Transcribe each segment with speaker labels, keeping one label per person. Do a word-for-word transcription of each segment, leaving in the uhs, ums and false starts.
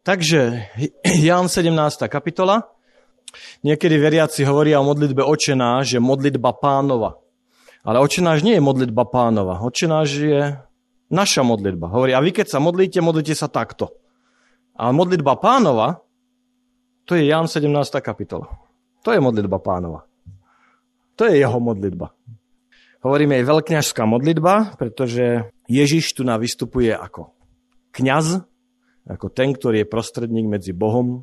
Speaker 1: Takže Ján sedemnásta kapitola. Niekedy veriaci hovoria o modlitbe Otče náš, že modlitba Pánova. Ale Otče náš nie je modlitba Pánova. Otče náš je naša modlitba. Hovorí, a vy keď sa modlíte, modlite sa takto. A modlitba Pánova, to je Ján sedemnásta kapitola. To je modlitba Pánova. To je jeho modlitba. Hovoríme jej veľkňažská modlitba, pretože Ježiš tu nám vystupuje ako kňaz, ako ten, ktorý je prostredník medzi Bohom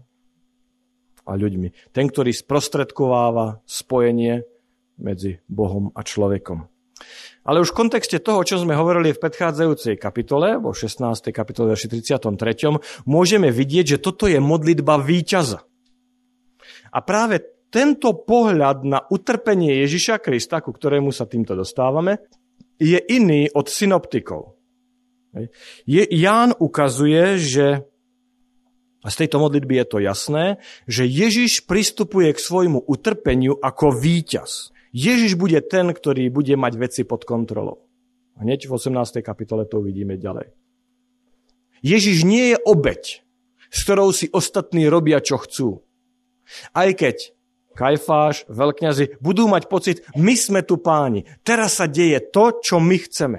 Speaker 1: a ľuďmi. Ten, ktorý sprostredkováva spojenie medzi Bohom a človekom. Ale už v kontexte toho, čo sme hovorili v predchádzajúcej kapitole, vo šestnástej kapitole, verši tridsiatom treťom, môžeme vidieť, že toto je modlitba víťaza. A práve tento pohľad na utrpenie Ježiša Krista, ku ktorému sa týmto dostávame, je iný od synoptikov. Je, Ján ukazuje, že, a z tejto modlitby je to jasné, že Ježiš pristupuje k svojmu utrpeniu ako víťaz. Ježiš bude ten, ktorý bude mať veci pod kontrolou. Hneď v osemnástej kapitole to uvidíme ďalej. Ježiš nie je obeť, s ktorou si ostatní robia, čo chcú. Aj keď Kajfáš, veľkňazi budú mať pocit, my sme tu páni, teraz sa deje to, čo my chceme.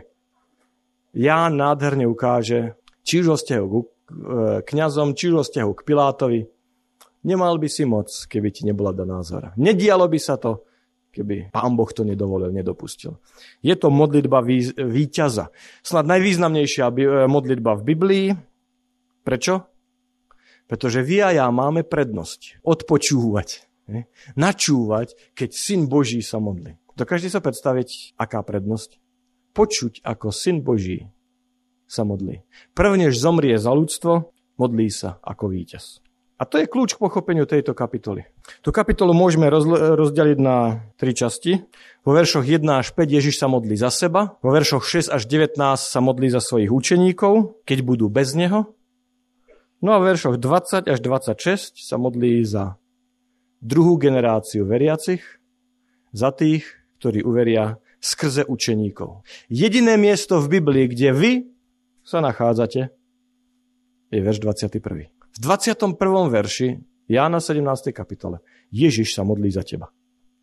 Speaker 1: Ján nádherne ukáže, či už o vzťahu k kňazom, či už o vzťahu k Pilátovi. Nemal by si moc, keby ti nebola daná zhora. Nedialo by sa to, keby Pán Boh to nedovolil, nedopustil. Je to modlitba víťaza. Snad najvýznamnejšia modlitba v Biblii. Prečo? Pretože vy a ja máme prednosť odpočúvať, ne? Načúvať, keď Syn Boží sa modlí. Dokážete sa predstaviť, aká prednosť? Počuť, ako Syn Boží sa modlí. Prvnež zomrie za ľudstvo, modlí sa ako víťaz. A to je kľúč k pochopeniu tejto kapitoly. Tú kapitolu môžeme rozdeliť na tri časti. Vo veršoch jeden až päť Ježiš sa modlí za seba, vo veršoch šesť až devätnásť sa modlí za svojich učeníkov, keď budú bez neho. No a v veršoch dvadsať až dvadsaťšesť sa modlí za druhú generáciu veriacich, za tých, ktorí uveria skrze učeníkov. Jediné miesto v Biblii, kde vy sa nachádzate, je verš dvadsiaty prvý. V dvadsiatom prvom verši Jána sedemnástej kapitole Ježiš sa modlí za teba.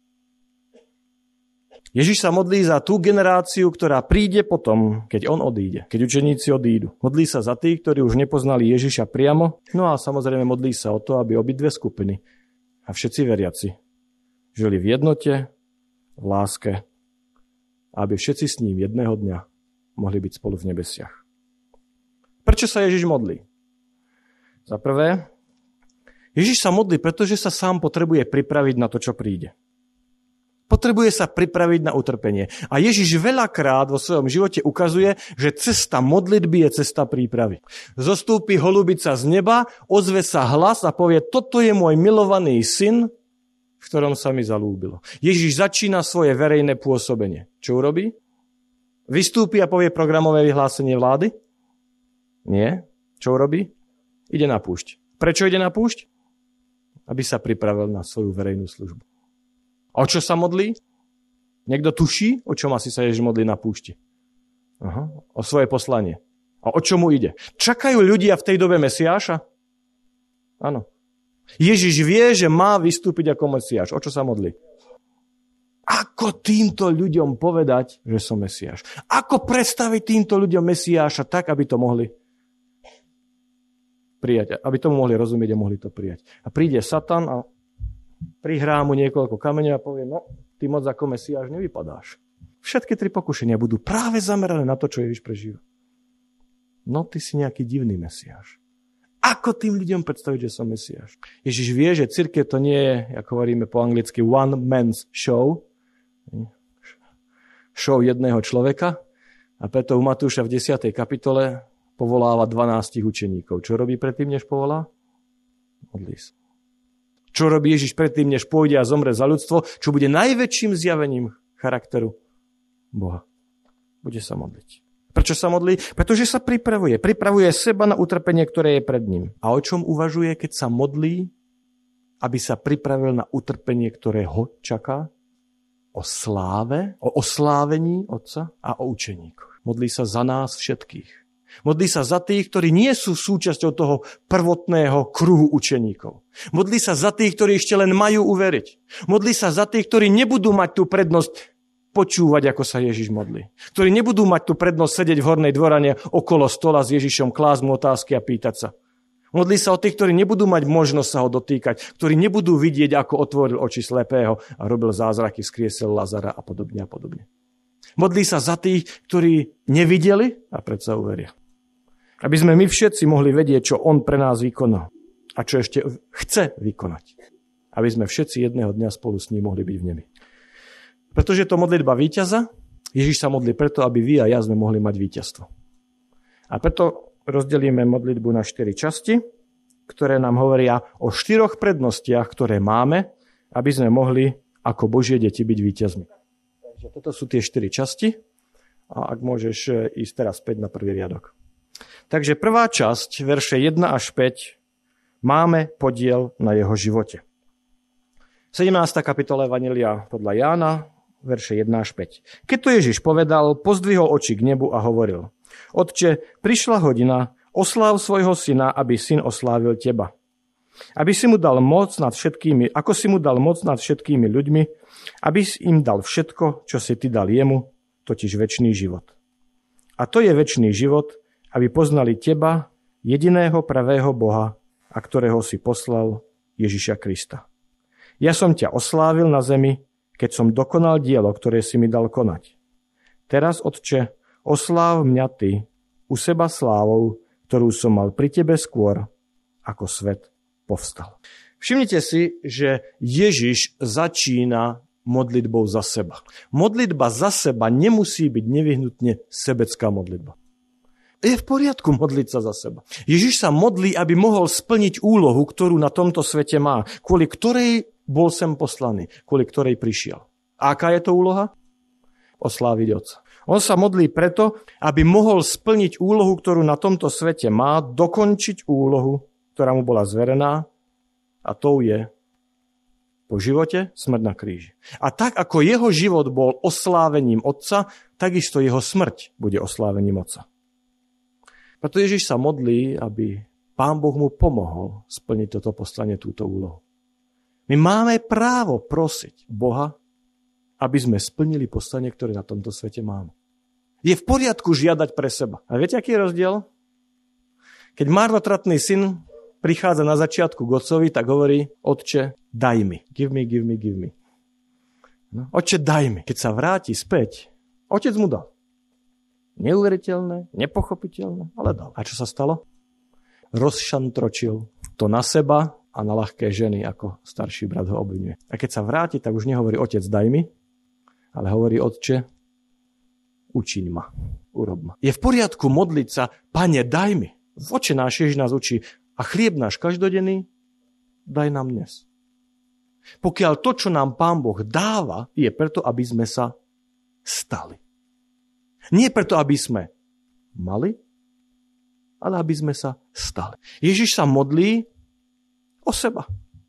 Speaker 1: Ježiš sa modlí za tú generáciu, ktorá príde potom, keď on odíde, keď učeníci odídu. Modlí sa za tých, ktorí už nepoznali Ježiša priamo, no a samozrejme modlí sa o to, aby obidve skupiny a všetci veriaci žili v jednote, v láske, aby všetci s ním jedného dňa mohli byť spolu v nebesiach. Prečo sa Ježiš modlí? Za prvé, Ježiš sa modlí, pretože sa sám potrebuje pripraviť na to, čo príde. Potrebuje sa pripraviť na utrpenie. A Ježiš veľakrát vo svojom živote ukazuje, že cesta modlitby je cesta prípravy. Zostúpi holubica z neba, ozve sa hlas a povie, toto je môj milovaný syn, v ktorom sa mi zalúbilo. Ježiš začína svoje verejné pôsobenie. Čo urobí? Vystúpi a povie programové vyhlásenie vlády? Nie. Čo urobí? Ide na púšť. Prečo ide na púšť? Aby sa pripravil na svoju verejnú službu. A o čo sa modlí? Niekto tuší, o čom asi sa Ježiš modlí na púšti? Aha, o svoje poslanie. A o čomu ide? Čakajú ľudia v tej dobe Mesiáša? Áno. Ježiš vie, že má vystúpiť ako Mesiáš. O čo sa modlí? Ako týmto ľuďom povedať, že som Mesiáš? Ako predstaviť týmto ľuďom Mesiáša tak, aby to mohli prijať? Aby tomu mohli rozumieť a mohli to prijať. A príde Satan a prihrá mu niekoľko kameňov a povie, no, ty moc ako Mesiáš nevypadáš. Všetky tri pokušenia budú práve zamerané na to, čo Ježiš prežíva. No, ty si nejaký divný Mesiáš. Ako tým ľuďom predstaviť, že som Mesiáš? Ježiš vie, že cirkev to nie je, ako hovoríme po anglicky, one man's show. Show jedného človeka. A preto u Matúša v desiatej kapitole povoláva dvanástich učeníkov. Čo robí predtým, než povolá? Modlí sa. Čo robí Ježiš predtým, než pôjde a zomre za ľudstvo? Čo bude najväčším zjavením charakteru Boha? Bude sa modliť. Prečo sa modlí? Pretože sa pripravuje. Pripravuje seba na utrpenie, ktoré je pred ním. A o čom uvažuje, keď sa modlí, aby sa pripravil na utrpenie, ktoré ho čaká? O sláve, o oslávení Otca a o učeníkoch. Modlí sa za nás všetkých. Modlí sa za tých, ktorí nie sú súčasťou toho prvotného kruhu učeníkov. Modlí sa za tých, ktorí ešte len majú uveriť. Modlí sa za tých, ktorí nebudú mať tú prednosť počúvať, ako sa Ježiš modlí. Ktorí nebudú mať tú prednosť sedieť v hornej dvorane okolo stola s Ježišom, klásť mu otázky a pýtať sa. Modlí sa o tých, ktorí nebudú mať možnosť sa ho dotýkať, ktorí nebudú vidieť, ako otvoril oči slepého a robil zázraky, skriesel Lazara a podobne a podobne. Modlí sa za tých, ktorí nevideli a predsa uveria. Aby sme my všetci mohli vedieť, čo on pre nás vykonal a čo ešte chce vykonať. Aby sme všetci jedného dňa spolu s ním mohli byť v nebi. Pretože je to modlitba víťaza, Ježiš sa modlí preto, aby vy a ja sme mohli mať víťazstvo. A preto rozdelíme modlitbu na štyri časti, ktoré nám hovoria o štyroch prednostiach, ktoré máme, aby sme mohli ako Božie deti byť víťazmi. Takže toto sú tie štyri časti a ak môžeš ísť teraz späť na prvý riadok. Takže prvá časť, verše jeden až päť, máme podiel na jeho živote. sedemnásta kapitola Evanjelia podľa Jána, verše jeden až päť. Keď to Ježiš povedal, pozdvihol oči k nebu a hovoril: Otče, prišla hodina, osláv svojho syna, aby syn oslávil teba. Aby si mu dal moc nad všetkými, ako si mu dal moc nad všetkými ľuďmi, aby si im dal všetko, čo si ty dal jemu, totiž večný život. A to je večný život, aby poznali teba, jediného pravého Boha, a ktorého si poslal, Ježiša Krista. Ja som ťa oslávil na zemi, keď som dokonal dielo, ktoré si mi dal konať. Teraz, Otče, osláv mňa ty u seba slávou, ktorú som mal pri tebe skôr, ako svet povstal. Všimnite si, že Ježiš začína modlitbou za seba. Modlitba za seba nemusí byť nevyhnutne sebecká modlitba. Je v poriadku modliť sa za seba. Ježiš sa modlí, aby mohol splniť úlohu, ktorú na tomto svete má, kvôli ktorej bol sem poslaný, kvôli ktorej prišiel. A aká je to úloha? Osláviť Otca. On sa modlí preto, aby mohol splniť úlohu, ktorú na tomto svete má, dokončiť úlohu, ktorá mu bola zverená, a tou je po živote smrť na kríži. A tak, ako jeho život bol oslávením Otca, takisto jeho smrť bude oslávením Otca. Preto Ježiš sa modlí, aby Pán Boh mu pomohol splniť toto poslanie, túto úlohu. My máme právo prosiť Boha, aby sme splnili poslanie, ktoré na tomto svete máme. Je v poriadku žiadať pre seba. A viete, aký je rozdiel? Keď marnotratný syn prichádza na začiatku k otcovi, tak hovorí: Otče, daj mi. Give me, give me, give me. No, Otče, daj mi. Keď sa vráti späť, otec mu dal. Neuveriteľné, nepochopiteľné, ale dal. A čo sa stalo? Rozšantročil to na seba a na ľahké ženy, ako starší brat ho obviňuje. A keď sa vráti, tak už nehovorí: Otec, daj mi, ale hovorí: Otče, učiň ma, urob ma. Je v poriadku modliť sa: Pane, daj mi. V Otče náš Ježiš nás učí: a chlieb náš každodenný daj nám dnes. Pokiaľ to, čo nám Pán Boh dáva, je preto, aby sme sa stali. Nie preto, aby sme mali, ale aby sme sa stali. Ježiš sa modlí o seba.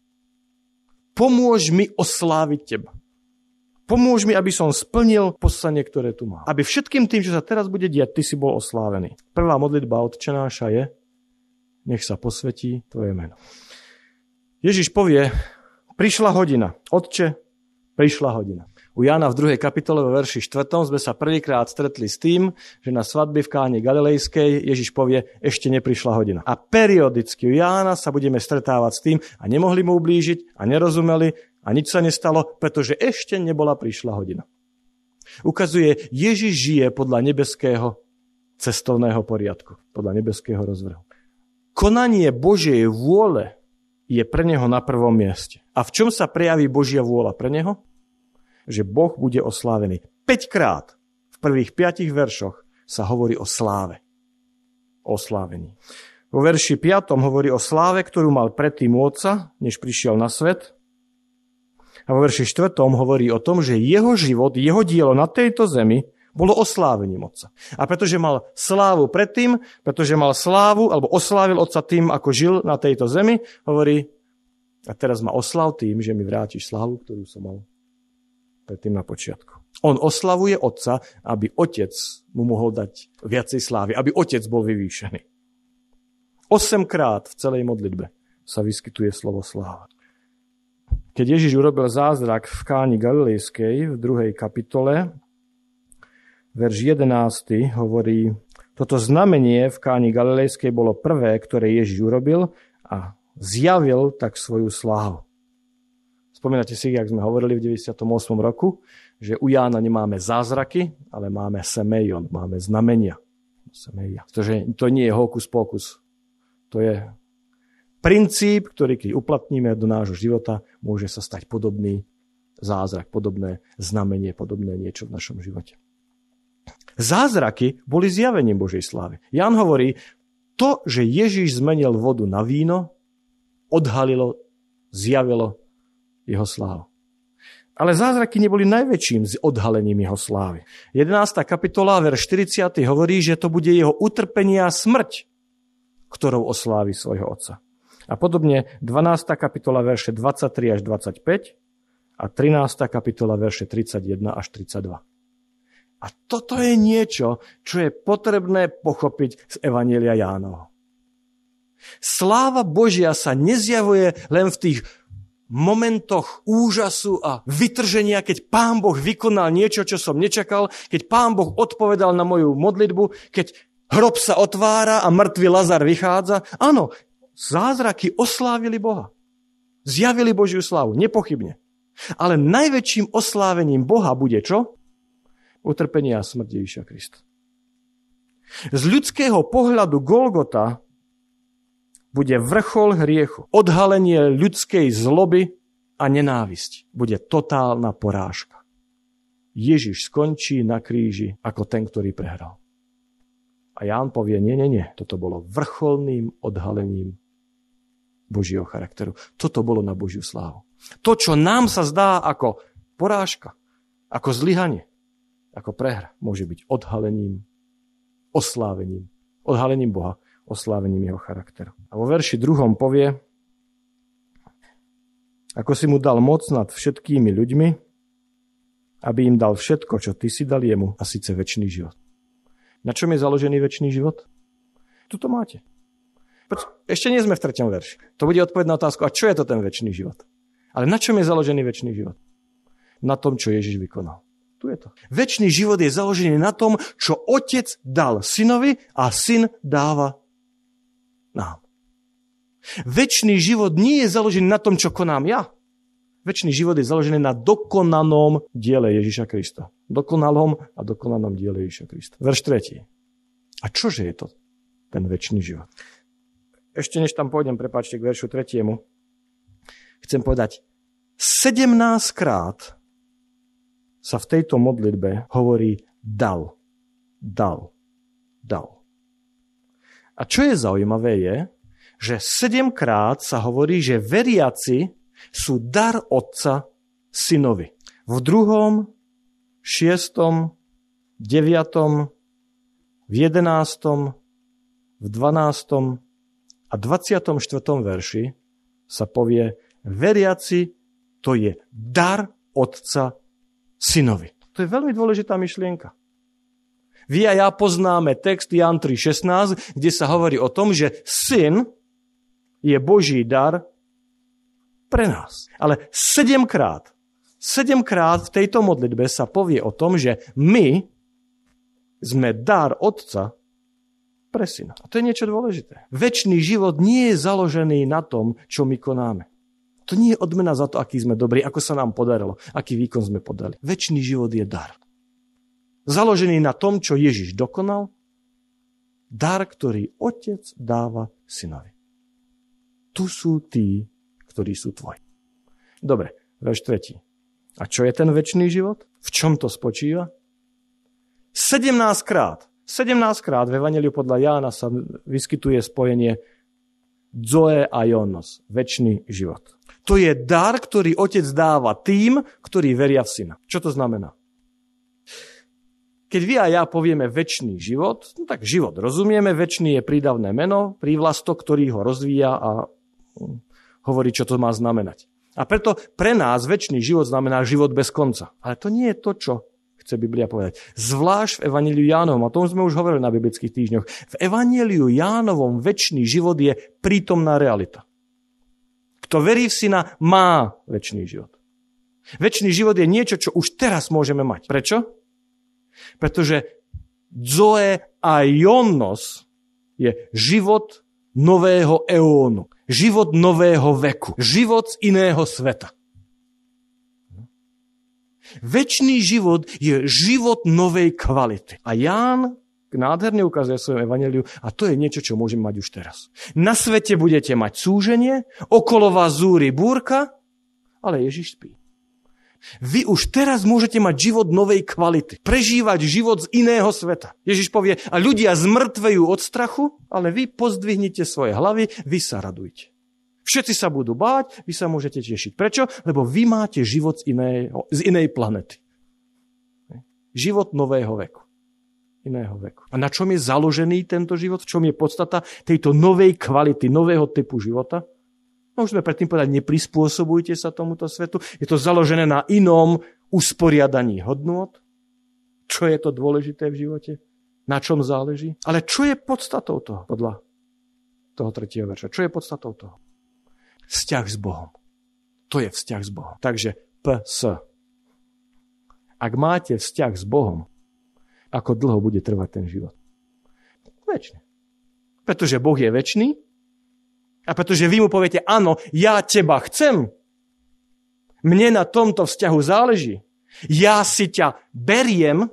Speaker 1: Pomôž mi osláviť teba. Pomôž mi, aby som splnil poslanie, ktoré tu mám. Aby všetkým tým, čo sa teraz bude diať, ty si bol oslávený. Prvá modlitba Otče náša je: nech sa posvetí tvoje meno. Ježiš povie: prišla hodina. Otče, prišla hodina. U Jána v druhej kapitole vo verši štvrtom sme sa prvýkrát stretli s tým, že na svadbe v Káne Galilejskej Ježiš povie: ešte neprišla hodina. A periodicky u Jána sa budeme stretávať s tým a nemohli mu ublížiť a nerozumeli a nič sa nestalo, pretože ešte nebola prišla hodina. Ukazuje, Ježiš žije podľa nebeského cestovného poriadku, podľa nebeského rozvrhu. Konanie Božej vôle je pre neho na prvom mieste. A v čom sa prejaví Božia vôľa pre neho? Že Boh bude oslávený. Päťkrát v prvých piatich veršoch sa hovorí o sláve. O slávení. Vo verši piatom hovorí o sláve, ktorú mal predtým u Otca, než prišiel na svet. A vo verši štvrtom hovorí o tom, že jeho život, jeho dielo na tejto zemi bolo oslávením Otca. A pretože mal slávu predtým, pretože mal slávu, alebo oslávil Otca tým, ako žil na tejto zemi, hovorí: a teraz ma osláv tým, že mi vrátiš slávu, ktorú som mal predtým na počiatku. On oslavuje Otca, aby Otec mu mohol dať viacej slávy, aby Otec bol vyvýšený. Osemkrát v celej modlitbe sa vyskytuje slovo sláva. Keď Ježiš urobil zázrak v Káni Galilejskej v druhej kapitole, verš jedenásty hovorí: toto znamenie v Káni Galilejskej bolo prvé, ktoré Ježiš urobil a zjavil tak svoju slávu. Spomínate si, jak sme hovorili v deväťdesiatom ôsmom roku, že u Jána nemáme zázraky, ale máme semeion, máme znamenia. Semeia. Pretože to nie je hokus pokus. To je princíp, ktorý keď uplatníme do nášho života, môže sa stať podobný zázrak, podobné znamenie, podobné niečo v našom živote. Zázraky boli zjavením Božej slávy. Ján hovorí, to, že Ježiš zmenil vodu na víno, odhalilo, zjavilo jeho slávu. Ale zázraky neboli najväčším z odhalením jeho slávy. jedenásta kapitola, verš štyridsity hovorí, že to bude jeho utrpenie a smrť, ktorou oslávi svojho Otca. A podobne dvanásta kapitola, verše dvadsaťtri až dvadsaťpäť a trinásta kapitola, verše tridsaťjeden až tridsaťdva. A toto je niečo, čo je potrebné pochopiť z Evanjelia Jánovho. Sláva Božia sa nezjavuje len v tých momentoch úžasu a vytrženia, keď Pán Boh vykonal niečo, čo som nečakal, keď Pán Boh odpovedal na moju modlitbu, keď hrob sa otvára a mŕtvy Lazar vychádza. Áno, zázraky oslávili Boha. Zjavili Božiu slávu, nepochybne. Ale najväčším oslávením Boha bude čo? Utrpenie a smrť Ježiša Krista. Z ľudského pohľadu Golgota bude vrchol hriechu, odhalenie ľudskej zloby a nenávisť. Bude totálna porážka. Ježiš skončí na kríži ako ten, ktorý prehral. A Ján povie, nie, nie, nie, toto bolo vrcholným odhalením Božieho charakteru. Toto bolo na Božiu slávu. To, čo nám sa zdá ako porážka, ako zlyhanie, ako prehra, môže byť odhalením, oslávením, odhalením Boha, oslávením jeho charakteru. A vo verši druhom povie, ako si mu dal moc nad všetkými ľuďmi, aby im dal všetko, čo ty si dal jemu, a síce večný život. Na čom je založený večný život? Tuto máte. Ešte nie sme v treťom verši. To bude odpoveď na otázku, a čo je to ten večný život? Ale na čom je založený večný život? Na tom, čo Ježiš vykonal. Tu je to. Večný život je založený na tom, čo Otec dal synovi a syn dáva nám. Večný život nie je založený na tom, čo konám ja. Večný život je založený na dokonanom diele Ježiša Krista. Dokonalom a dokonanom diele Ježiša Krista. Verš tretí. A čože je to ten večný život? Ešte než tam pôjdem, prepáčte, k veršu tretiemu, chcem povedať, sedemnásťkrát sa v tejto modlitbe hovorí dal, dal, dal. A čo je zaujímavé je, že sedemkrát sa hovorí, že veriaci sú dar Otca synovi. V druhom, šiestom, deviatom, v jedenástom, v dvanástom a dvadsiatom štvrtom verši sa povie, veriaci to je dar Otca synovi. To je veľmi dôležitá myšlienka. Vy a ja poznáme text Ján tri šestnásť, kde sa hovorí o tom, že syn je Boží dar pre nás. Ale sedemkrát, sedemkrát v tejto modlitbe sa povie o tom, že my sme dar Otca pre syna. A to je niečo dôležité. Večný život nie je založený na tom, čo my konáme. To nie je odmena za to, aký sme dobrí, ako sa nám podarilo, aký výkon sme podali. Večný život je dar. Založený na tom, čo Ježiš dokonal, dar, ktorý Otec dáva synovi. Tu sú tí, ktorí sú tvoji. Dobre, verš tretí. A čo je ten večný život? V čom to spočíva? sedemnásťkrát, sedemnásťkrát v Evanjeliu podľa Jána sa vyskytuje spojenie Zoe a Ionos, večný život. To je dar, ktorý Otec dáva tým, ktorí veria v syna. Čo to znamená? Keď vy a ja povieme večný život, no tak život rozumieme, večný je prídavné meno, prívlastok, ktorý ho rozvíja a hovorí, čo to má znamenať. A preto pre nás večný život znamená život bez konca. Ale to nie je to, čo chce Biblia povedať. Zvlášť v Evanjeliu Jánovom, a tom sme už hovorili na biblických týždňoch, v Evanjeliu Jánovom večný život je prítomná realita. Kto verí v Syna, má večný život. Večný život je niečo, čo už teraz môžeme mať. Prečo? Pretože zoe aionios je život nového eónu. Život nového veku. Život z iného sveta. Večný život je život novej kvality. A Ján nádherne ukazuje v svojom evanjeliu a to je niečo, čo môžeme mať už teraz. Na svete budete mať súženie, okolo vás zúri búrka, ale Ježiš spí. Vy už teraz môžete mať život novej kvality. Prežívať život z iného sveta. Ježiš povie, a ľudia zmrtvejú od strachu, ale vy pozdvihnite svoje hlavy, vy sa radujte. Všetci sa budú báť, vy sa môžete tešiť. Prečo? Lebo vy máte život z, iného, z inej planety. Život nového veku. Iného veku. A na čom je založený tento život? V čom je podstata tejto novej kvality, nového typu života? No už sme predtým povedali, neprispôsobujte sa tomuto svetu. Je to založené na inom usporiadaní hodnôt. Čo je to dôležité v živote? Na čom záleží? Ale čo je podstatou toho? Podľa toho tretieho verša. Čo je podstatou toho? Vzťah s Bohom. To je vzťah s Bohom. Takže P S. Ak máte vzťah s Bohom, ako dlho bude trvať ten život? Večne. Pretože Boh je večný a pretože vy mu poviete, áno, ja teba chcem. Mne na tomto vzťahu záleží. Ja si ťa beriem.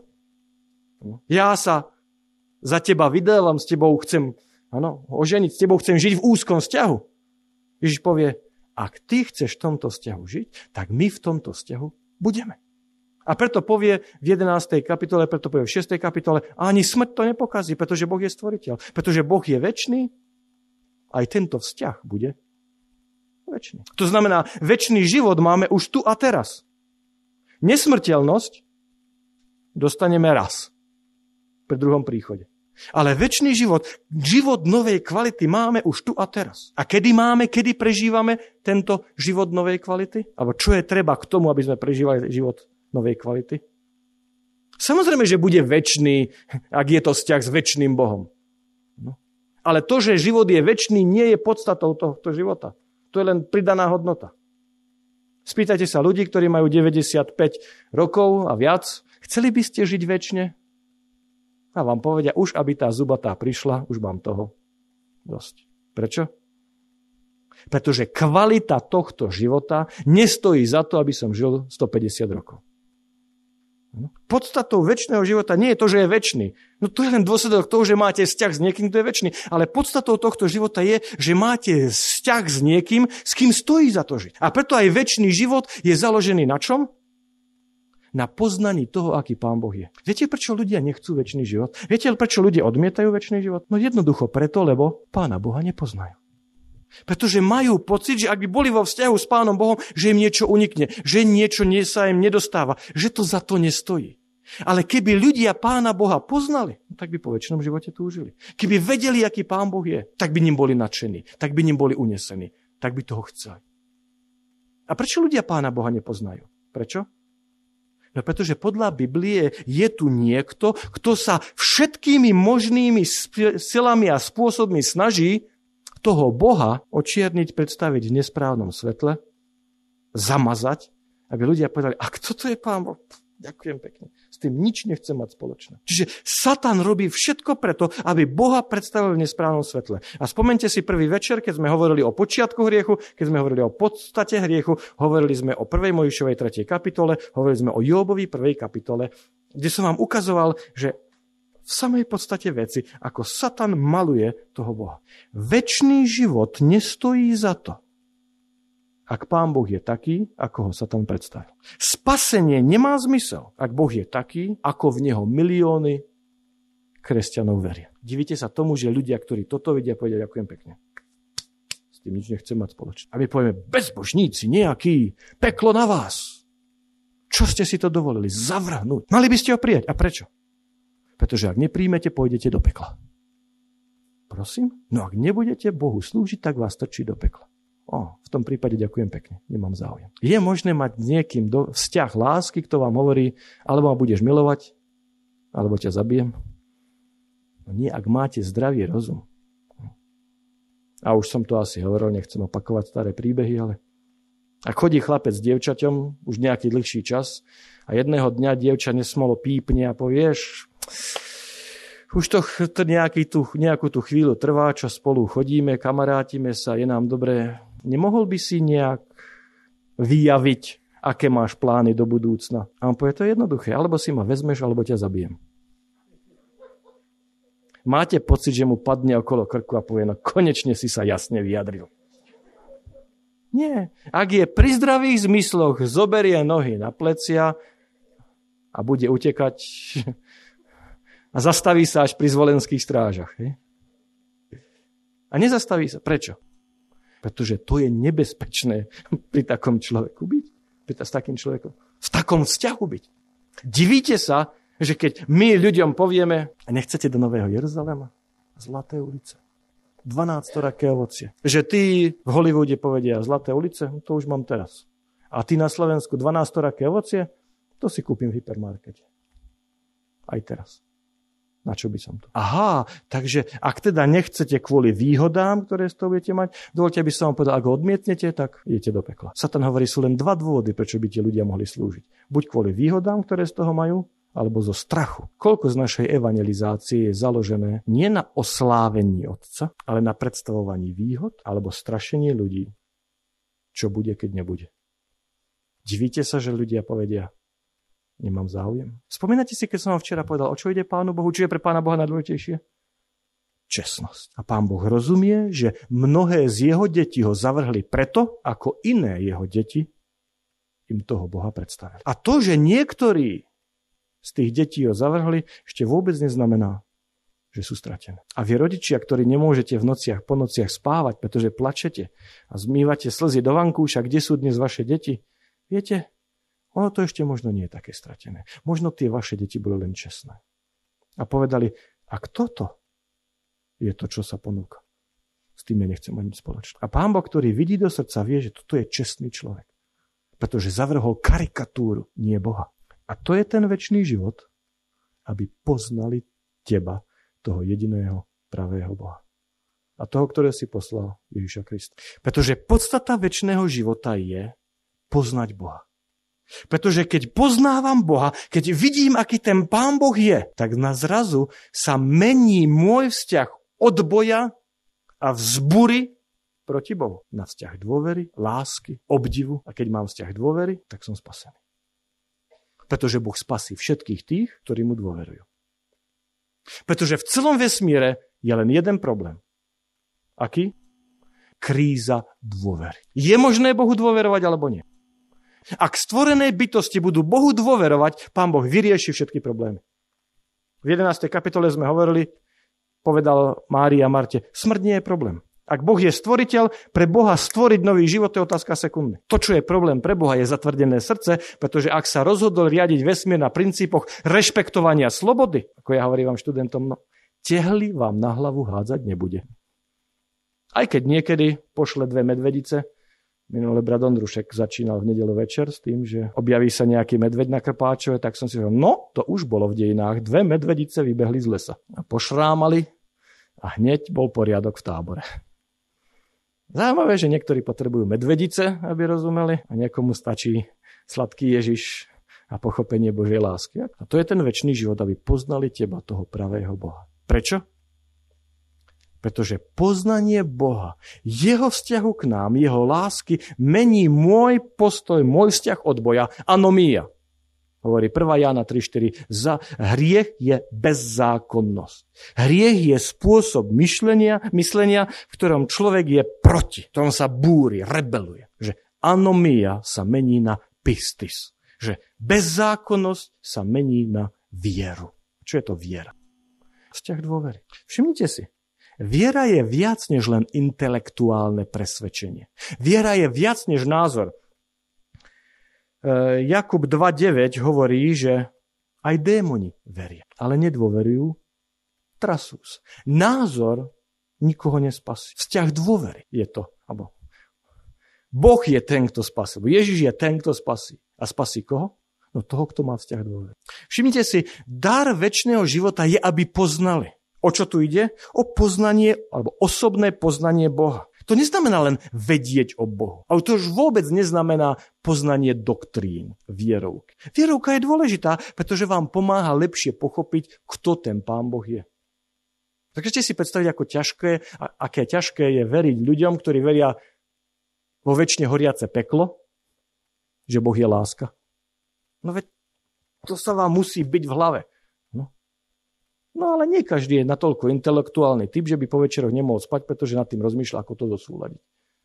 Speaker 1: Ja sa za teba vydávam, s tebou chcem áno, oženiť, s tebou chcem žiť v úzkom vzťahu. Ježiš povie, ak ty chceš v tomto vzťahu žiť, tak my v tomto vzťahu budeme. A preto povie v jedenástej kapitole, preto povie v šiestej kapitole, a ani smrť to nepokazí, pretože Boh je stvoriteľ. Pretože Boh je večný, aj tento vzťah bude večný. To znamená, večný život máme už tu a teraz. Nesmrteľnosť dostaneme raz pri druhom príchode. Ale večný život, život novej kvality máme už tu a teraz. A kedy máme, kedy prežívame tento život novej kvality? Alebo čo je treba k tomu, aby sme prežívali život novej kvality? Samozrejme, že bude večný, ak je to vzťah s večným Bohom. No. Ale to, že život je večný, nie je podstatou tohto života. To je len pridaná hodnota. Spýtajte sa ľudí, ktorí majú deväťdesiatpäť rokov a viac, chceli by ste žiť večne? A vám povedia, už aby tá zubatá prišla, už mám toho dosť. Prečo? Pretože kvalita tohto života nestojí za to, aby som žil stopäťdesiat rokov. Podstatou večného života nie je to, že je večný. No to je len dôsledok toho, že máte vzťah s niekým, kto je večný. Ale podstatou tohto života je, že máte vzťah s niekým, s kým stojí za to žiť. A preto aj večný život je založený na čom? Na poznaní toho, aký Pán Boh je. Viete, prečo ľudia nechcú večný život? Viete, prečo ľudia odmietajú večný život? No jednoducho preto, lebo Pána Boha nepoznajú. Pretože majú pocit, že ak by boli vo vzťahu s Pánom Bohom, že im niečo unikne, že niečo nie sa im nedostáva, že to za to nestojí. Ale keby ľudia Pána Boha poznali, tak by po večnom živote túžili. Keby vedeli, aký Pán Boh je, tak by ním boli nadšení, tak by ním boli unesení, tak by toho chceli. A prečo ľudia Pána Boha nepoznajú? Prečo? No pretože podľa Biblie je tu niekto, kto sa všetkými možnými silami a spôsobmi snaží toho Boha očierniť, predstaviť v nesprávnom svetle, zamazať, aby ľudia povedali, a kto to je Pán Boh? Ďakujem pekne. S tým nič nechcem mať spoločné. Čiže Satan robí všetko preto, aby Boha predstavil v nesprávnom svetle. A spomente si prvý večer, keď sme hovorili o počiatku hriechu, keď sme hovorili o podstate hriechu, hovorili sme o prvej Mojžišovej tretej kapitole, hovorili sme o Jóbovi prvej kapitole, kde som vám ukazoval, že v samej podstate veci, ako Satan maluje toho Boha. Večný život nestojí za to, ak Pán Boh je taký, ako ho Satan predstavil. Spasenie nemá zmysel, ak Boh je taký, ako v neho milióny kresťanov veria. Divíte sa tomu, že ľudia, ktorí toto vidia, povedia, ďakujem pekne. S tým nič nechcem mať spoločné. A my povieme, bezbožníci nejaký, peklo na vás. Čo ste si to dovolili? Zavrhnúť. Mali by ste ho prijať. A prečo? Pretože ak nepríjmete, pôjdete do pekla. Prosím? No ak nebudete Bohu slúžiť, tak vás trčí do pekla. O, v tom prípade ďakujem pekne, nemám záujem. Je možné mať s niekým do, vzťah lásky, kto vám hovorí, alebo ma budeš milovať, alebo ťa zabijem. No nie, ak máte zdravý rozum. A už som to asi hovoril, nechcem opakovať staré príbehy, ale ak chodí chlapec s dievčaťom už nejaký dlhší čas a jedného dňa dievča nesmolo pípne a povieš, už to, to nejaký tu, nejakú tú chvíľu trvá, čo spolu chodíme, kamarátime sa, je nám dobré. Nemohol by si nejak vyjaviť, aké máš plány do budúcna? A on povie, to je jednoduché, alebo si ma vezmeš, alebo ťa zabijem. Máte pocit, že mu padne okolo krku a povie, no konečne si sa jasne vyjadril. Nie. Ak je pri zdravých zmysloch, zoberie nohy na plecia a bude utekať a zastaví sa až pri zvolenských strážach. Je? A nezastaví sa. Prečo? Pretože to je nebezpečné pri takom človeku byť. Pri s takým človekom. V takom vzťahu byť. Divíte sa, že keď my ľuďom povieme, a nechcete do Nového Jeruzalema? Zlaté ulice. dvanásťtoraké ovocie. Že tí v Hollywoode povedia zlaté ulice, to už mám teraz. A ty na Slovensku dvanásťtoraké ovocie, to si kúpim v hypermarkete. Aj teraz. Na čo by som to? Aha, takže ak teda nechcete kvôli výhodám, ktoré z toho budete mať, dovoľte, aby som vám povedal, ak ho odmietnete, tak idete do pekla. Satan hovorí, sú len dva dôvody, prečo by tie ľudia mohli slúžiť. Buď kvôli výhodám, ktoré z toho majú, alebo zo strachu. Koľko z našej evangelizácie je založené nie na oslávení Otca, ale na predstavovaní výhod alebo strašení ľudí. Čo bude, keď nebude? Divíte sa, že ľudia povedia, nemám záujem. Spomínate si, keď som vám včera povedal, o čo ide Pánu Bohu? Čo je pre Pána Boha najdôležitejšie? Čestnosť. A Pán Boh rozumie, že mnohé z jeho detí ho zavrhli preto, ako iné jeho deti im toho Boha predstavili. A to, že niektorí z tých detí ho zavrhli, ešte vôbec neznamená, že sú stratené. A vy rodičia, ktorí nemôžete v nociach po nociach spávať, pretože plačete a zmývate slzy do vankúša, kde sú dnes vaše deti, viete, ono to ešte možno nie je také stratené. Možno tie vaše deti boli len čestné. A povedali, ak toto je to, čo sa ponúka, s tým ja nechcem mať nič spoločné. A Pán Boh, ktorý vidí do srdca, vie, že toto je čestný človek. Pretože zavrhol karikatúru, nie Boha. A to je ten večný život, aby poznali teba, toho jediného pravého Boha. A toho, ktorého si poslal Ježiša Krista. Pretože podstata večného života je poznať Boha. Pretože keď poznávam Boha, keď vidím, aký ten Pán Boh je, tak na zrazu sa mení môj vzťah od boja a vzbury proti Bohu. Na vzťah dôvery, lásky, obdivu. A keď mám vzťah dôvery, tak som spasený. Pretože Boh spasí všetkých tých, ktorí mu dôverujú. Pretože v celom vesmíre je len jeden problém. Aký? Kríza dôvery. Je možné Bohu dôverovať, alebo nie? Ak stvorené bytosti budú Bohu dôverovať, Pán Boh vyrieši všetky problémy. V jedenástej kapitole sme hovorili, povedal Márii a Marte, smrť nie je problém. Ak Boh je stvoriteľ, pre Boha stvoriť nový život je otázka sekundy. To, čo je problém pre Boha, je zatvrdené srdce, pretože ak sa rozhodol riadiť vesmír na princípoch rešpektovania slobody, ako ja hovorím vám študentom, no, tehly vám na hlavu hádzať nebude. Aj keď niekedy pošle dve medvedice, minulý brat Ondrušek začínal v nedeľu večer s tým, že objaví sa nejaký medveď na Krpáčove, tak som si hovoril, no, to už bolo v dejinách. Dve medvedice vybehli z lesa a pošrámali a hneď bol poriadok v tábore. Zaujímavé, že niektorí potrebujú medvedice, aby rozumeli, a niekomu stačí sladký Ježiš a pochopenie Božej lásky. A to je ten večný život, aby poznali teba, toho pravého Boha. Prečo? Pretože poznanie Boha, jeho vzťahu k nám, jeho lásky mení môj postoj, môj vzťah od boja, anomia. Hovorí prvá Jána tri štyri. Za hriech je bezzákonnosť. Hriech je spôsob myšlenia, myslenia, v ktorom človek je proti, v ktorom sa búri, rebeluje. Že anomia sa mení na pistis. Že bezzákonnosť sa mení na vieru. Čo je to viera? Vzťah dôvery. Všimnite si. Viera je viac než len intelektuálne presvedčenie. Viera je viac než názor. Jakub dva deväť hovorí, že aj démoni veria, ale nedôverujú, trasú sa. Názor nikoho nespasí. Vzťah dôvery je to. Alebo Boh je ten, kto spasí. Ježiš je ten, kto spasí. A spasí koho? No toho, kto má vzťah dôvery. Všimnite si, dar večného života je, aby poznali. O čo tu ide? O poznanie, alebo osobné poznanie Boha. To neznamená len vedieť o Bohu. Ale to už vôbec neznamená poznanie doktrín, vierovky. Vierovka je dôležitá, pretože vám pomáha lepšie pochopiť, kto ten Pán Boh je. Takže si predstaviť, ako ťažké, aké ťažké je veriť ľuďom, ktorí veria vo večne horiace peklo, že Boh je láska. No veď to sa vám musí byť v hlave. No. no ale nie každý je natoľko intelektuálny typ, že by po večeroch nemohol spať, pretože nad tým rozmýšľa, ako to dosúľadiť.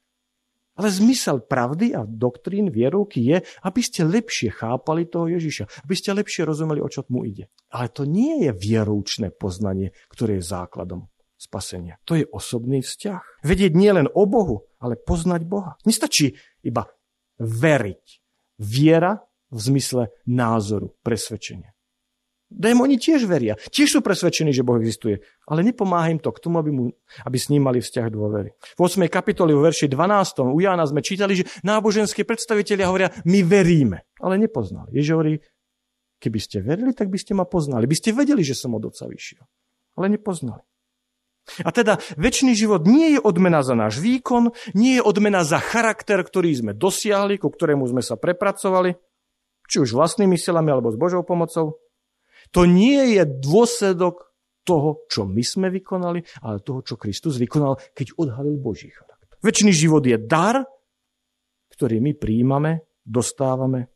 Speaker 1: Ale zmysel pravdy a doktrín vierovky je, aby ste lepšie chápali toho Ježiša, aby ste lepšie rozumeli, o čo mu ide. Ale to nie je vieroučné poznanie, ktoré je základom spasenia. To je osobný vzťah. Vedieť nie len o Bohu, ale poznať Boha. Nestačí iba veriť. Viera v zmysle názoru, presvedčenia. Démoni tiež veria, tiež sú presvedčení, že Boh existuje, ale nepomáha im to k tomu, aby, mu, aby s ním mali vzťah dôvery. V ôsmej kapitoli, v verši dvanástom u Jána sme čítali, že náboženské predstavitelia hovoria, my veríme, ale nepoznali. Ježiš hovorí, keby ste verili, tak by ste ma poznali, by ste vedeli, že som od Otca vyšiel, ale nepoznali. A teda večný život nie je odmena za náš výkon, nie je odmena za charakter, ktorý sme dosiahli, ku ktorému sme sa prepracovali, či už vlastnými silami, alebo s Božou pomocou. To nie je dôsledok toho, čo my sme vykonali, ale toho, čo Kristus vykonal, keď odhalil Boží charakter. Večný život je dar, ktorý my príjmame, dostávame,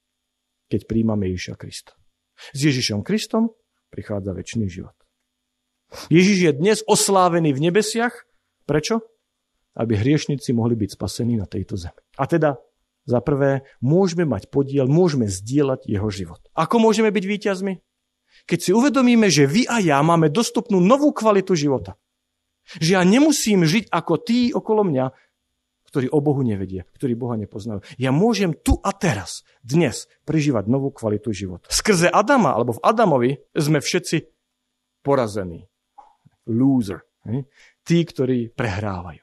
Speaker 1: keď príjmame Ježiša Krista. S Ježišom Kristom prichádza večný život. Ježiš je dnes oslávený v nebesiach. Prečo? Aby hriešnici mohli byť spasení na tejto zemi. A teda za prvé, môžeme mať podiel, môžeme zdieľať jeho život. Ako môžeme byť víťazmi? Keď si uvedomíme, že vy a ja máme dostupnú novú kvalitu života. Že ja nemusím žiť ako tí okolo mňa, ktorí o Bohu nevedia, ktorí Boha nepoznajú. Ja môžem tu a teraz, dnes, prežívať novú kvalitu života. Skrze Adama, alebo v Adamovi, sme všetci porazení. Loser. Tí, ktorí prehrávajú.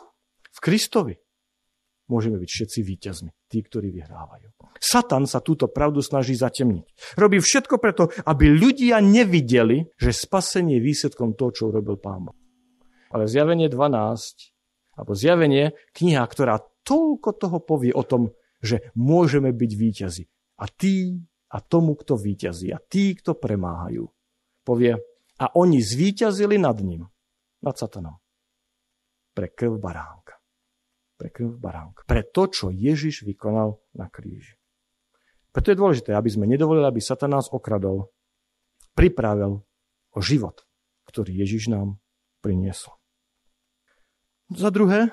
Speaker 1: V Kristovi môžeme byť všetci víťazmi, tí, ktorí vyhrávajú. Satan sa túto pravdu snaží zatemniť. Robí všetko preto, aby ľudia nevideli, že spasenie je výsledkom toho, čo urobil Pán Boh. Ale Zjavenie dvanásť, alebo Zjavenie, kniha, ktorá toľko toho povie o tom, že môžeme byť víťazi. A tí, a tomu, kto víťazí, a tí, kto premáhajú, povie, a oni zvíťazili nad ním, nad Satanom, pre krv baránka. Pre krv baránka. Pre to, čo Ježiš vykonal na kríži. Preto je dôležité, aby sme nedovolili, aby Satan nás okradol, pripravil o život, ktorý Ježiš nám priniesol. Za druhé,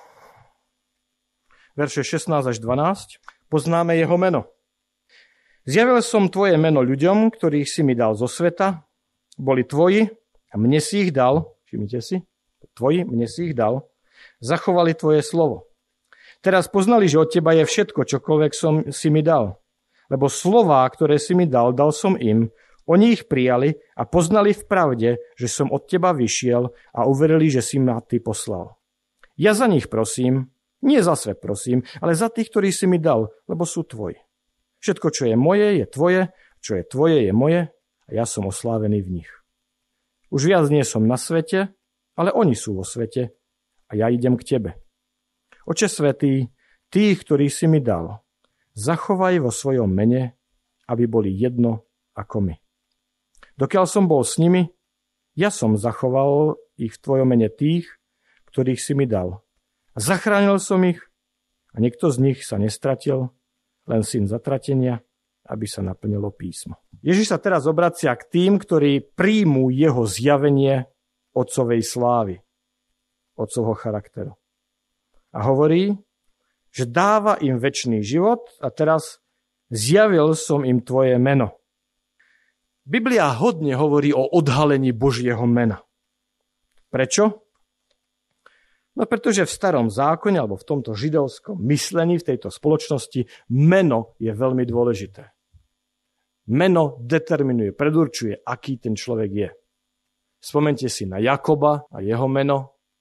Speaker 1: verše šestnásť až dvanásť, poznáme jeho meno. Zjavil som tvoje meno ľuďom, ktorých si mi dal zo sveta, boli tvoji a mne si ich dal, všimnite si, tvoji, mne si ich dal, zachovali tvoje slovo. Teraz poznali, že od teba je všetko, čokoľvek som si mi dal. Lebo slová, ktoré si mi dal, dal som im, oni ich prijali a poznali v pravde, že som od teba vyšiel a uverili, že si ma ty poslal. Ja za nich prosím, nie za svet prosím, ale za tých, ktorí si mi dal, lebo sú tvoji. Všetko, čo je moje, je tvoje, čo je tvoje, je moje a ja som oslávený v nich. Už viac nie som na svete, ale oni sú vo svete a ja idem k tebe. Oče svätý, tých, ktorí si mi dal, zachovaj vo svojom mene, aby boli jedno ako my. Dokiaľ som bol s nimi, ja som zachoval ich v tvojom mene tých, ktorých si mi dal. Zachránil som ich a nikto z nich sa nestratil, len syn zatratenia, aby sa naplnilo písmo. Ježiš sa teraz obracia k tým, ktorí príjmú jeho zjavenie otcovej slávy, otcovho charakteru. A hovorí, že dáva im večný život a teraz zjavil som im tvoje meno. Biblia hodne hovorí o odhalení Božieho mena. Prečo? No pretože v starom zákone alebo v tomto židovskom myslení v tejto spoločnosti meno je veľmi dôležité. Meno determinuje, predurčuje, aký ten človek je. Spomente si na Jakoba a jeho meno.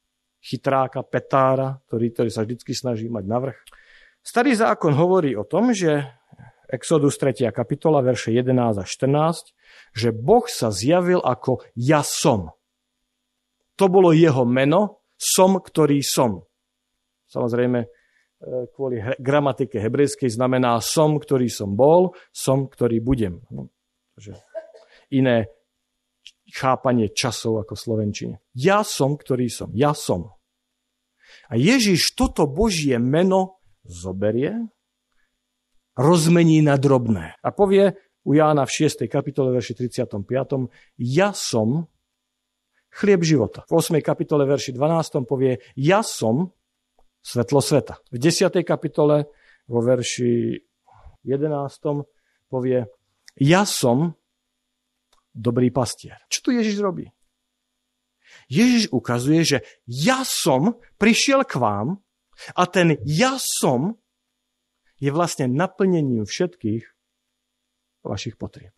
Speaker 1: chytráka, petára, ktorý, ktorý sa vždy snaží mať navrch. Starý zákon hovorí o tom, že Exodus tretia kapitola, verše jedenásť a štrnásť, že Boh sa zjavil ako ja som. To bolo jeho meno, som, ktorý som. Samozrejme, kvôli gramatike hebrejskej znamená som, ktorý som bol, som, ktorý budem. No, takže iné chápanie časov ako v slovenčine. Ja som, ktorý som. Ja som. A Ježiš toto Božie meno zoberie, rozmení na drobné. A povie u Jána v šiestej kapitole, verši tridsiatom piatom ja som chlieb života. V ôsmej kapitole, verši dvanástom povie ja som svetlo sveta. V desiatej kapitole vo verši jedenástom povie ja som dobrý pastier. Čo tu Ježiš robí? Ježiš ukazuje, že ja som prišiel k vám a ten ja som je vlastne naplnením všetkých vašich potrieb.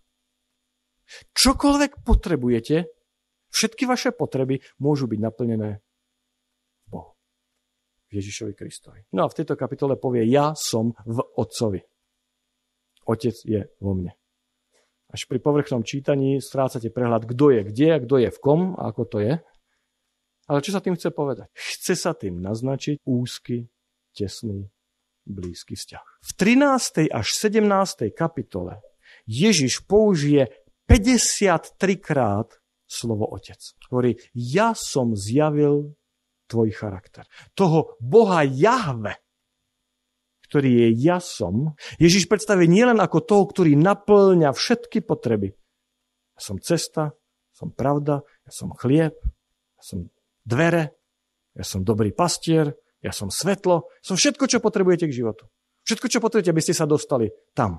Speaker 1: Čokoľvek potrebujete, všetky vaše potreby môžu byť naplnené v Bohu. Ježišovi Kristovi. No a v tejto kapitole povie, ja som v Otcovi. Otec je vo mne. Až pri povrchnom čítaní strácate prehľad, kto je kde a kto je v kom a ako to je. Ale čo sa tým chce povedať? Chce sa tým naznačiť úzky, tesný, blízky vzťah. V trinástej až sedemnástej kapitole Ježiš použije päťdesiattri krát slovo Otec. Hovorí, ja som zjavil tvoj charakter. Toho Boha Jahve, ktorý je ja som, Ježiš predstaví nielen ako toho, ktorý naplňa všetky potreby. Ja som cesta, som pravda, ja som chlieb, ja som dvere, ja som dobrý pastier, ja som svetlo, som všetko, čo potrebujete k životu. Všetko, čo potrebujete, aby ste sa dostali tam.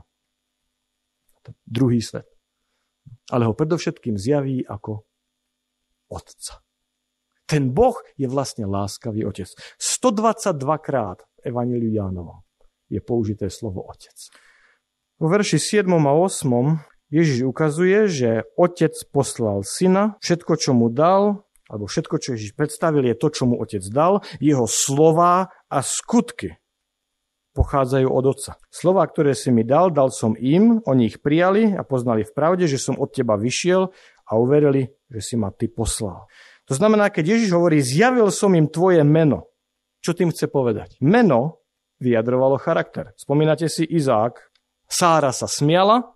Speaker 1: Druhý svet. Ale ho predovšetkým zjaví ako Otca. Ten Boh je vlastne láskavý Otec. stodvadsaťdva krát v Evanjeliu Jánovom je použité slovo Otec. Vo verši siedmom a ôsmom Ježiš ukazuje, že Otec poslal Syna, všetko, čo mu dal, alebo všetko, čo Ježiš predstavil, je to, čo mu Otec dal, jeho slová a skutky pochádzajú od Otca. Slová, ktoré si mi dal, dal som im, oni ich prijali a poznali v pravde, že som od teba vyšiel a uverili, že si ma ty poslal. To znamená, keď Ježiš hovorí, zjavil som im tvoje meno. Čo tým chce povedať? Meno vyjadrovalo charakter. Spomínate si Izák. Sára sa smiala,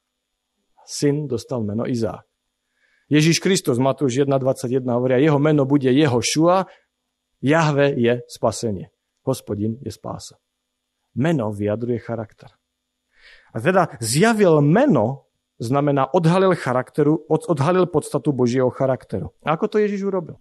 Speaker 1: syn dostal meno Izák. Ježiš Kristus, Matúš jeden dvadsaťjeden hovoria, jeho meno bude Jehošua, Jahve je spasenie. Hospodin je spása. Meno vyjadruje charakter. A teda zjavil meno znamená odhalil charakteru, odhalil podstatu Božieho charakteru. A ako to Ježiš urobil?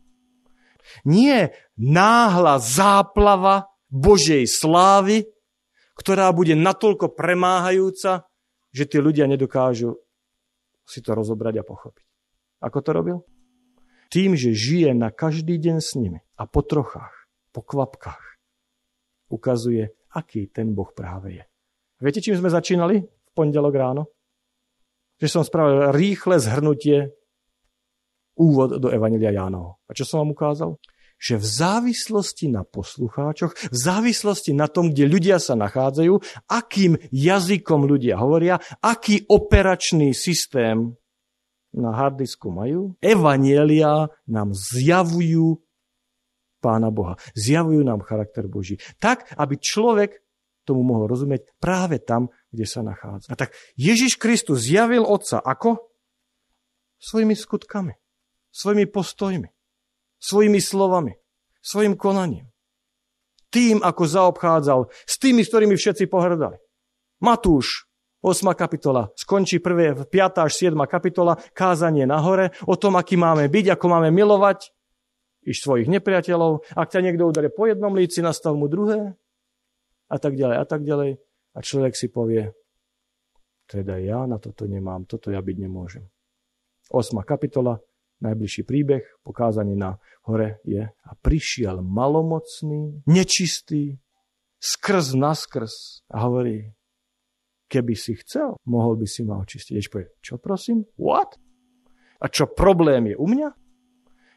Speaker 1: Nie náhla záplava Božej slávy, ktorá bude natoľko premáhajúca, že tí ľudia nedokážu si to rozobrať a pochopiť. Ako to robil? Tým, že žije na každý deň s nimi a po trochách, po kvapkách ukazuje, aký ten Boh práve je. Viete, čím sme začínali v pondelok ráno? Že som spravil rýchle zhrnutie úvod do Evanjelia Jánovo. A čo som vám ukázal? Že v závislosti na poslucháčoch, v závislosti na tom, kde ľudia sa nachádzajú, akým jazykom ľudia hovoria, aký operačný systém na harddisku majú, evanjelia nám zjavujú Pána Boha. Zjavujú nám charakter Boží. Tak, aby človek tomu mohol rozumieť práve tam, kde sa nachádza. A tak Ježiš Kristus zjavil Otca ako? Svojimi skutkami, svojimi postojmi, svojimi slovami, svojim konaním. Tým, ako zaobchádzal s tými, s ktorými všetci pohrdali. Matúš, ôsma kapitola, skončí prvé, piata až siedma kapitola, kázanie na hore, o tom, aký máme byť, ako máme milovať iš svojich nepriateľov. Ak ťa niekto udarí po jednom líci, nastav mu druhé. A tak ďalej, a tak ďalej. A človek si povie, teda ja na toto nemám, toto ja byť nemôžem. Osma kapitola, najbližší príbeh, pokázanie na hore je a prišiel malomocný, nečistý, skrz naskrz a hovorí, keby si chcel, mohol by si ma očistiť. Ježiš povie, čo prosím? What? A čo problém je u mňa?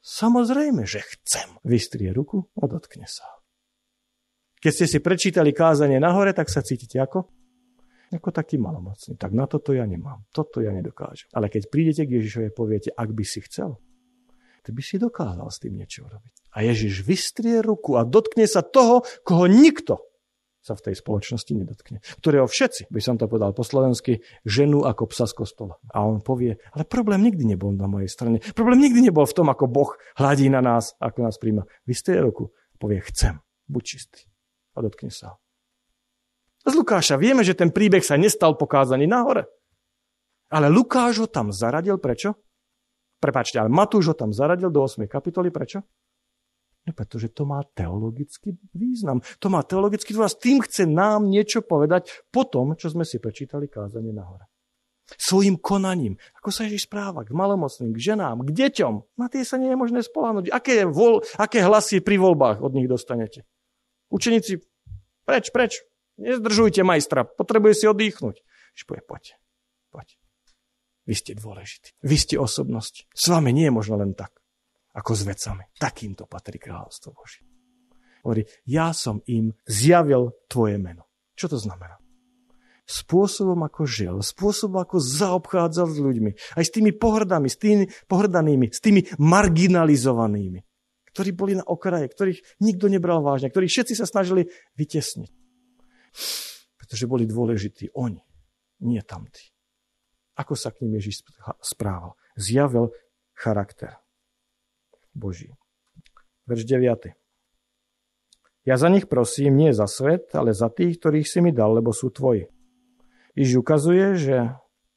Speaker 1: Samozrejme, že chcem. Vystrie ruku a dotkne sa. Keď ste si prečítali kázanie nahore, tak sa cítite ako? Ako taký malomocný. Tak na toto ja nemám. Toto ja nedokážem. Ale keď prídete k Ježišovi, poviete, ak by si chcel, ty by si dokázal s tým niečo robiť. A Ježiš vystrie ruku a dotkne sa toho, koho nikto sa v tej spoločnosti nedotkne. Ktorého všetci, by som to povedal po slovensky, ženú ako psa z kostola. A on povie, ale problém nikdy nebol na mojej strane. Problém nikdy nebol v tom, ako Boh hladí na nás, ako nás príjma. Vystrie ruku a povie, chcem, buď čistý. A dotkne sa. Z Lukáša vieme, že ten príbeh sa nestal po kázaní nahore. Ale Lukáš ho tam zaradil, prečo? Prepáčte, ale Matúš ho tam zaradil do ôsmej kapitoly, prečo? No, pretože to má teologický význam. To má teologický dôraz. Tým chce nám niečo povedať po tom, čo sme si prečítali kázanie nahore. Svojím konaním. Ako sa Ježiš správa k malomocným, k ženám, k deťom. Na tie sa nie je možné spoľahnúť. Aké, vol, aké hlasy pri voľbách od nich dostanete? Učeníci, preč, preč. Nezdržujte majstra. Potrebuje si oddychnúť. Ježiš povie, poď, poď. Vy ste dôležití. Vy ste osobnosť. S vami nie je možno len tak, ako s vecami. Takýmto patrí kráľovstvo Božie. Hovorí, ja som im zjavil tvoje meno. Čo to znamená? Spôsobom, ako žil, spôsobom, ako zaobchádzal s ľuďmi. Aj s tými pohrdami, s tými pohrdanými, s tými marginalizovanými, ktorí boli na okraje, ktorých nikto nebral vážne, ktorých všetci sa snažili vytesniť. Pretože boli dôležití oni, nie tamtí. Ako sa k ním Ježiš správal? Zjavil charakter Boží. Verš deviaty. Ja za nich prosím, nie za svet, ale za tých, ktorých si mi dal, lebo sú tvoji. Ježiš ukazuje, že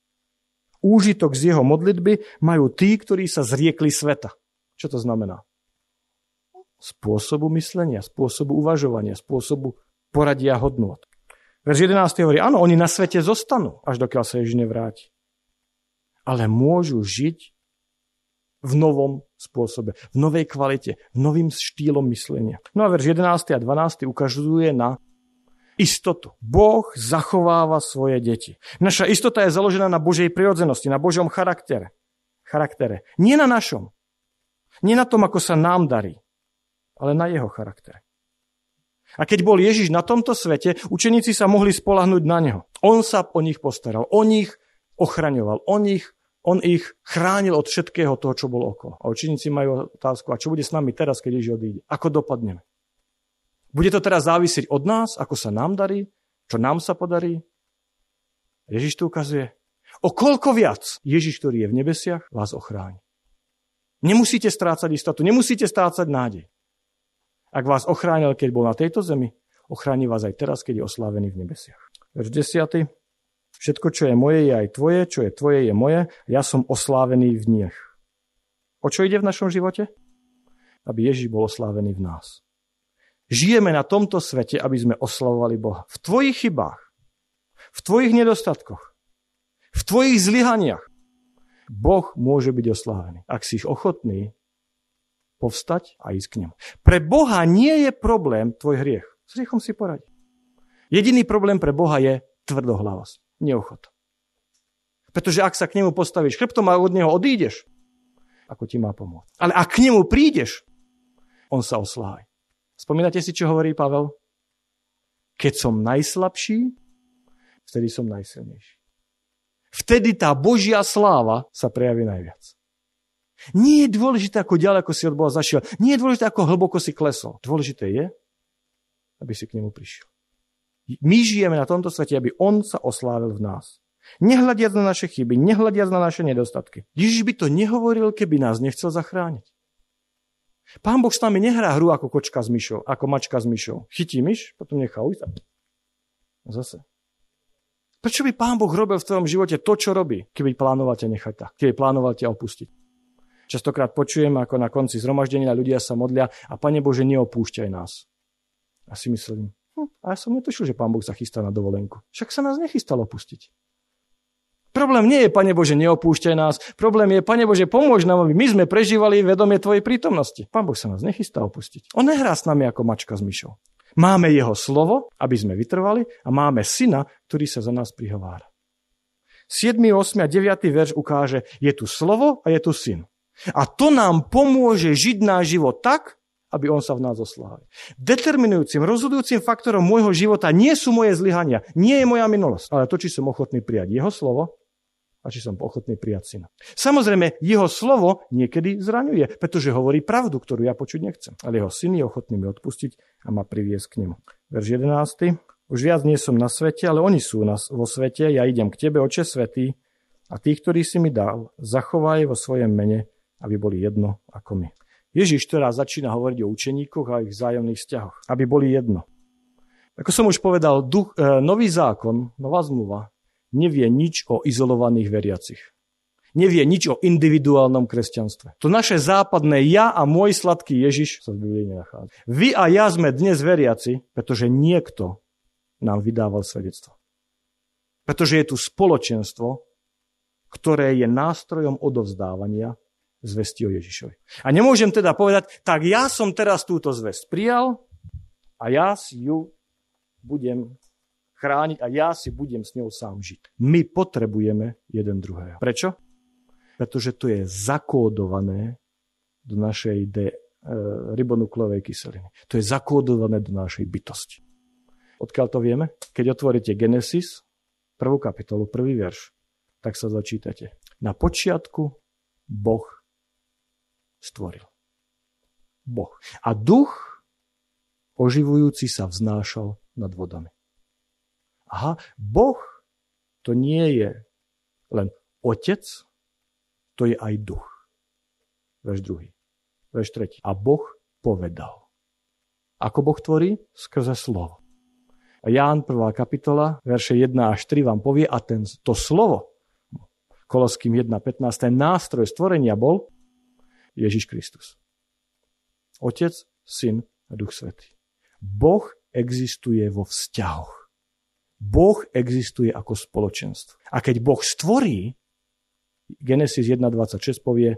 Speaker 1: úžitok z jeho modlitby majú tí, ktorí sa zriekli sveta. Čo to znamená? Spôsobu myslenia, spôsobu uvažovania, spôsobu poradia hodnôt. Verš jedenásty hovorí, áno, oni na svete zostanú, až dokiaľ sa Ježiš nevráti. Ale môžu žiť v novom spôsobe, v novej kvalite, v novým štýlom myslenia. No a verš jedenásty a dvanásty ukazuje na istotu. Boh zachováva svoje deti. Naša istota je založená na Božej prirodzenosti, na Božom charaktere. charaktere. Nie na našom. Nie na tom, ako sa nám darí, ale na jeho charaktere. A keď bol Ježiš na tomto svete, učeníci sa mohli spoľahnúť na neho. On sa o nich postaral, on ich ochraňoval, on ich, on ich chránil od všetkého toho, čo bolo okolo. A učeníci majú otázku, a čo bude s nami teraz, keď Ježiš odíde? Ako dopadneme? Bude to teraz závisieť od nás, ako sa nám darí, čo nám sa podarí? Ježiš tu ukazuje, o koľko viac Ježiš, ktorý je v nebesiach, vás ochráni. Nemusíte strácať istotu, nemusíte strácať nádej. Ak vás ochránil, keď bol na tejto zemi, ochráni vás aj teraz, keď je oslávený v nebesiach. Verš desiaty. Všetko, čo je moje, je aj tvoje, čo je tvoje, je moje. Ja som oslávený v nich. O čo ide v našom živote? Aby Ježiš bol oslávený v nás. Žijeme na tomto svete, aby sme oslavovali Boha. V tvojich chybách, v tvojich nedostatkoch, v tvojich zlyhaniach Boh môže byť oslávený. Ak si ochotný povstať a ísť k nemu. Pre Boha nie je problém tvoj hriech. S hriechom si poradí. Jediný problém pre Boha je tvrdohlavosť, neochota. Pretože ak sa k nemu postavíš chrbtom a od neho odídeš, ako ti má pomôcť. Ale ak k nemu prídeš, on sa oslávi. Spomínate si, čo hovorí Pavel? Keď som najslabší, vtedy som najsilnejší. Vtedy tá Božia sláva sa prejaví najviac. Nie je dôležité, ako ďaleko si od Boha zašiel. Nie je dôležité, ako hlboko si klesol. Dôležité je, aby si k nemu prišiel. My žijeme na tomto svete, aby on sa oslávil v nás. Nehľadiac na naše chyby, nehľadiac na naše nedostatky. Ježiš by to nehovoril, keby nás nechcel zachrániť. Pán Boh s nami nehrá hru ako kočka s myšou, ako mačka s myšou. Chytí myš, potom nechá ujsť. Zase. Prečo by Pán Boh robil v tvojom živote to, čo robí, keby plánoval ťa nechať tak, keby plánoval ťa opustiť? Častokrát počujem, ako na konci zhromaždenia ľudia sa modlia a Pane Bože, neopúšťaj nás. A si myslím, hm, a ja som netušil, že Pán Boh sa chystá na dovolenku. Však sa nás nechystal opustiť. Problém nie je, Pane Bože, neopúšťaj nás. Problém je, Pane Bože, pomôž nám, aby my sme prežívali vedomie tvojej prítomnosti. Pán Boh sa nás nechystá opustiť. On nehrá s nami ako mačka s myšou. Máme jeho slovo, aby sme vytrvali, a máme syna, ktorý sa za nás prihovára. siedmy, ôsmy a deviaty verš ukáže, je tu slovo a je tu syn. A to nám pomôže žiť náš život tak, aby on sa v nás oslávil. Determinujúcim, rozhodujúcim faktorom môjho života nie sú moje zlyhania, nie je moja minulosť, ale to, či som ochotný prijať jeho slovo a či som ochotný prijať syna. Samozrejme, jeho slovo niekedy zraňuje, pretože hovorí pravdu, ktorú ja počuť nechcem. Ale jeho syn je ochotný mi odpustiť a ma priviesť k nemu. Verš jedenásty. Už viac nie som na svete, ale oni sú vo svete, ja idem k tebe, Oče svätý, a tých, ktorí si mi dal, zachovaj vo svojom mene, aby boli jedno ako my. Ježiš teraz začína hovoriť o učeníkoch a ich vzájomných vzťahoch, aby boli jedno. Ako som už povedal, duch, e, nový zákon, nová zmluva, nevie nič o izolovaných veriacich. Nevie nič o individuálnom kresťanstve. To naše západné ja a môj sladký Ježiš sa v Biblii nenachádza. Vy a ja sme dnes veriaci, pretože niekto nám vydával svedectvo. Pretože je tu spoločenstvo, ktoré je nástrojom odovzdávania zvesti o Ježišovi. A nemôžem teda povedať, tak ja som teraz túto zvesť prijal a ja si ju budem chrániť a ja si budem s ňou sám žiť. My potrebujeme jeden druhého. Prečo? Pretože to je zakódované do našej de, e, ribonukleovej kyseliny. To je zakódované do našej bytosti. Odkiaľ to vieme? Keď otvoríte Genesis, prvú kapitolu, prvý verš, tak sa začítate. Na počiatku Boh stvoril. Boh. A duch oživujúci sa vznášal nad vodami. Aha, Boh to nie je len otec, to je aj duch. Verš druhý. Verš tretí. A Boh povedal. Ako Boh tvorí? Skrze slovo. A Ján prvá kapitola, verše jeden až tri vám povie, a ten, to slovo, Koloským jedna pätnásť, ten nástroj stvorenia bol Ježiš Kristus. Otec, Syn a Duch Svätý. Boh existuje vo vzťahoch. Boh existuje ako spoločenstvo. A keď Boh stvorí, Genesis jedna dvadsaťšesť povie,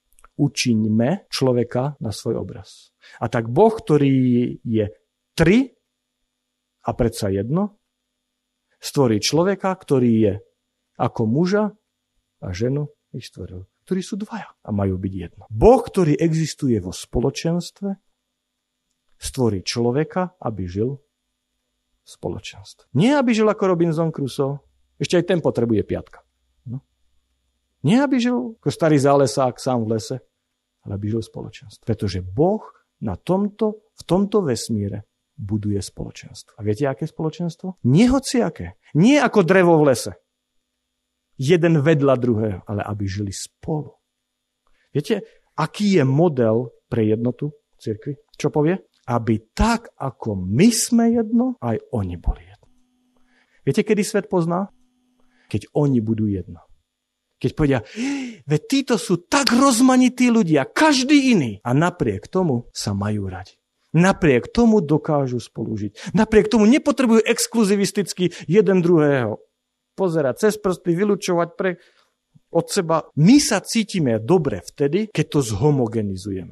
Speaker 1: učiňme človeka na svoj obraz. A tak Boh, ktorý je tri a predsa jedno, stvorí človeka, ktorý je ako muža a ženu ich stvoril, ktorí sú dvaja a majú byť jedno. Boh, ktorý existuje vo spoločenstve, stvorí človeka, aby žil v spoločenstve. Nie, aby žil ako Robinson Crusoe, ešte aj ten potrebuje piatka. No. Nie, aby žil ako starý zálesák sám v lese, ale aby žil v spoločenstve. Pretože Boh na tomto, v tomto vesmíre buduje spoločenstvo. A viete, aké spoločenstvo? Nie hociaké. Nie ako drevo v lese. Jeden vedľa druhého, ale aby žili spolu. Viete, aký je model pre jednotu cirkvi? Čo povie? Aby tak, ako my sme jedno, aj oni boli jedno. Viete, kedy svet pozná? Keď oni budú jedno. Keď povedia, veď títo sú tak rozmanití ľudia, každý iný. A napriek tomu sa majú radi. Napriek tomu dokážu spolužiť. Napriek tomu nepotrebujú exkluzivisticky jeden druhého pozerať cez prsty, vylučovať pre, od seba. My sa cítime dobre vtedy, keď to zhomogenizujeme.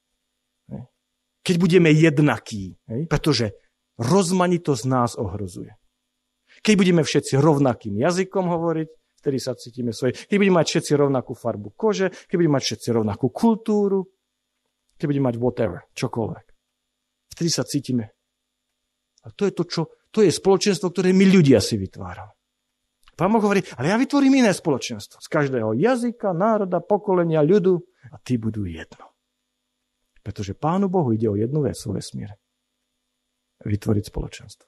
Speaker 1: Keď budeme jednakí, pretože rozmanitosť nás ohrozuje. Keď budeme všetci rovnakým jazykom hovoriť, vtedy sa cítime svoje. Keď budeme mať všetci rovnakú farbu kože, keď budeme mať všetci rovnakú kultúru, keď budeme mať whatever, čokoľvek. Vtedy sa cítime. A to je to, čo, to je spoločenstvo, ktoré my ľudia si vytvárame. Pán Boh hovorí, ale ja vytvorím iné spoločenstvo. Z každého jazyka, národa, pokolenia, ľudu a tí budú jedno. Pretože Pánu Bohu ide o jednu vec vo vesmíre. Vytvoriť spoločenstvo.